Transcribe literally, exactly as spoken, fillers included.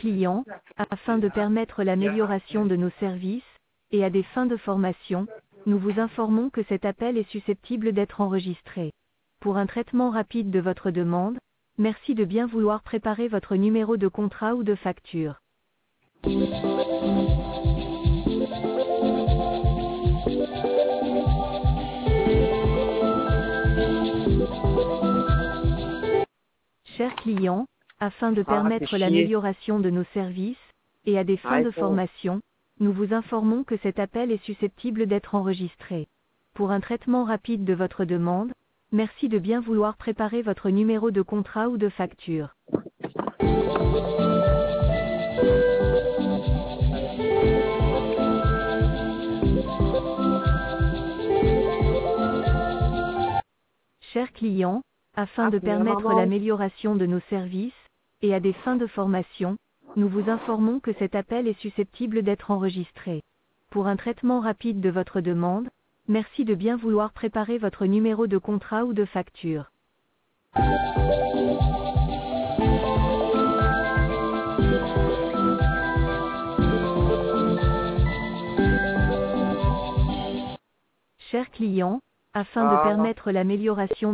clients, afin de permettre l'amélioration de nos services, et à des fins de formation, nous vous informons que cet appel est susceptible d'être enregistré. Pour un traitement rapide de votre demande, merci de bien vouloir préparer votre numéro de contrat ou de facture. Chers clients, afin de Ah, permettre c'est chier. l'amélioration de nos services, et à des fins de Arrête. formation, nous vous informons que cet appel est susceptible d'être enregistré. Pour un traitement rapide de votre demande, merci de bien vouloir préparer votre numéro de contrat ou de facture. Chers clients, afin Ah, de c'est la permettre maman. l'amélioration de nos services, et à des fins de formation, nous vous informons que cet appel est susceptible d'être enregistré. Pour un traitement rapide de votre demande, merci de bien vouloir préparer votre numéro de contrat ou de facture. Chers clients, afin de Ah. permettre l'amélioration